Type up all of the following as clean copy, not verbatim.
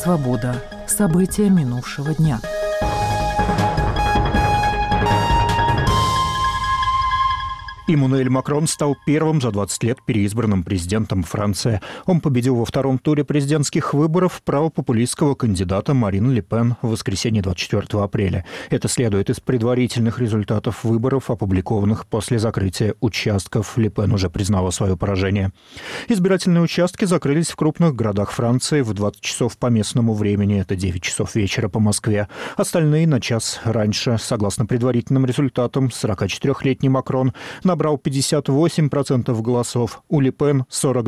Свобода. События минувшего дня. Эммануэль Макрон стал первым за 20 лет переизбранным президентом Франции. Он победил во втором туре президентских выборов правопопулистского кандидата Марин Ле Пен в воскресенье 24 апреля. Это следует из предварительных результатов выборов, опубликованных после закрытия участков. Ле Пен уже признала свое поражение. Избирательные участки закрылись в крупных городах Франции в 20 часов по местному времени. Это 9 часов вечера по Москве. Остальные на час раньше. Согласно предварительным результатам, 44-летний Макрон набрал 58% голосов, у Ле Пен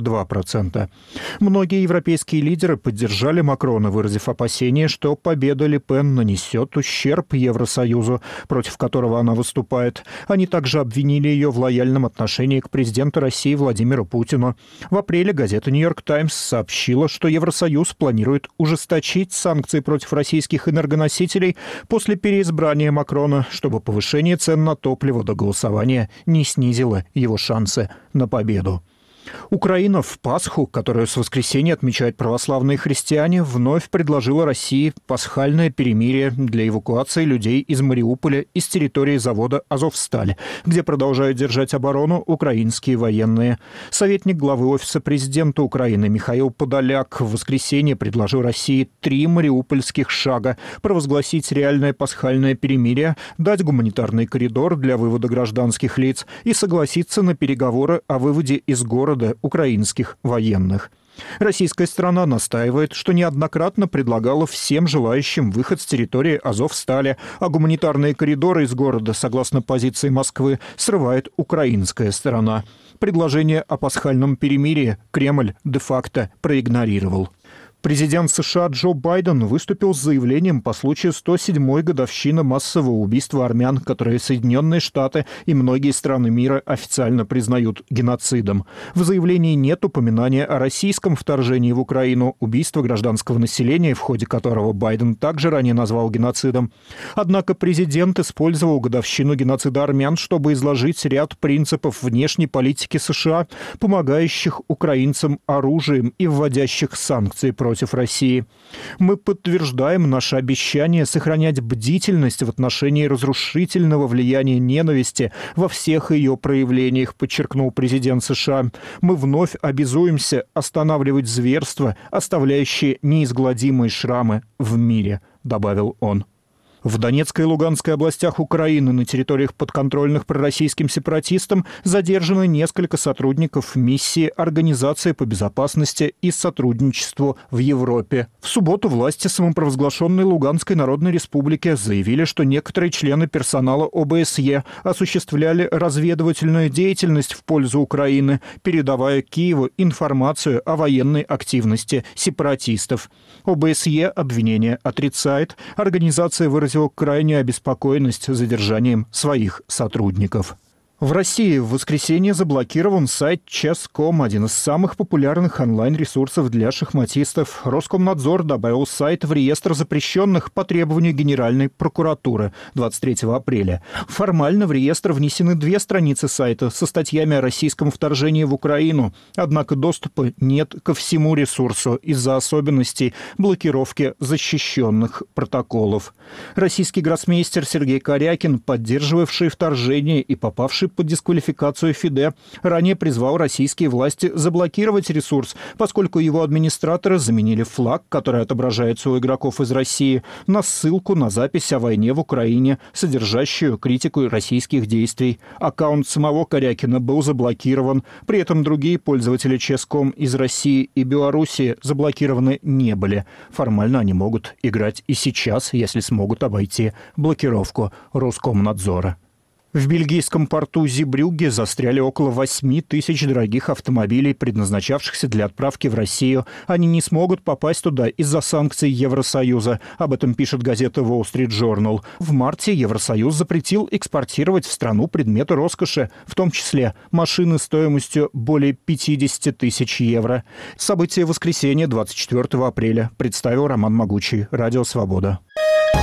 42%. Многие европейские лидеры поддержали Макрона, выразив опасение, что победа Ле Пен нанесет ущерб Евросоюзу, против которого она выступает. Они также обвинили ее в лояльном отношении к президенту России Владимиру Путину. В апреле газета «Нью-Йорк Таймс» сообщила, что Евросоюз планирует ужесточить санкции против российских энергоносителей после переизбрания Макрона, чтобы повышение цен на топливо до голосования не снизило его шансы на победу. Украина в Пасху, которую с воскресенья отмечают православные христиане, вновь предложила России пасхальное перемирие для эвакуации людей из Мариуполя из территории завода «Азовсталь», где продолжают держать оборону украинские военные. Советник главы Офиса президента Украины Михаил Подоляк в воскресенье предложил России 3 мариупольских шага: провозгласить реальное пасхальное перемирие, дать гуманитарный коридор для вывода гражданских лиц и согласиться на переговоры о выводе из города украинских военных. Российская сторона настаивает, что неоднократно предлагала всем желающим выход с территории Азовстали, а гуманитарные коридоры из города, согласно позиции Москвы, срывает украинская сторона. Предложение о пасхальном перемирии Кремль де-факто проигнорировал. Президент США Джо Байден выступил с заявлением по случаю 107-й годовщины массового убийства армян, которые Соединенные Штаты и многие страны мира официально признают геноцидом. В заявлении нет упоминания о российском вторжении в Украину, убийство гражданского населения, в ходе которого Байден также ранее назвал геноцидом. Однако президент использовал годовщину геноцида армян, чтобы изложить ряд принципов внешней политики США, помогающих украинцам оружием и вводящих санкции против России. Мы подтверждаем наше обещание сохранять бдительность в отношении разрушительного влияния ненависти во всех ее проявлениях, подчеркнул президент США. Мы вновь обязуемся останавливать зверства, оставляющие неизгладимые шрамы в мире, добавил он. В Донецкой и Луганской областях Украины на территориях, подконтрольных пророссийским сепаратистам, задержаны несколько сотрудников миссии Организации по безопасности и сотрудничеству в Европе. В субботу власти самопровозглашенной Луганской Народной Республики заявили, что некоторые члены персонала ОБСЕ осуществляли разведывательную деятельность в пользу Украины, передавая Киеву информацию о военной активности сепаратистов. ОБСЕ обвинение отрицает. Организация выразила крайнюю обеспокоенность задержанием своих сотрудников. В России в воскресенье заблокирован сайт Chess.com, один из самых популярных онлайн-ресурсов для шахматистов. Роскомнадзор добавил сайт в реестр запрещенных по требованию Генеральной прокуратуры 23 апреля. Формально в реестр внесены 2 страницы сайта со статьями о российском вторжении в Украину. Однако доступа нет ко всему ресурсу из-за особенностей блокировки защищенных протоколов. Российский гроссмейстер Сергей Корякин, поддерживавший вторжение и попавший под дисквалификацию ФИДЕ, ранее призвал российские власти заблокировать ресурс, поскольку его администраторы заменили флаг, который отображается у игроков из России, на ссылку на запись о войне в Украине, содержащую критику российских действий. Аккаунт самого Корякина был заблокирован, при этом другие пользователи Chess.com из России и Белоруссии заблокированы не были. Формально они могут играть и сейчас, если смогут обойти блокировку Роскомнадзора. В бельгийском порту Зибрюгге застряли около 8 тысяч дорогих автомобилей, предназначавшихся для отправки в Россию. Они не смогут попасть туда из-за санкций Евросоюза. Об этом пишет газета Wall Street Journal. В марте Евросоюз запретил экспортировать в страну предметы роскоши, в том числе машины стоимостью более 50 тысяч евро. События воскресенья 24 апреля представил Роман Могучий. Радио «Свобода».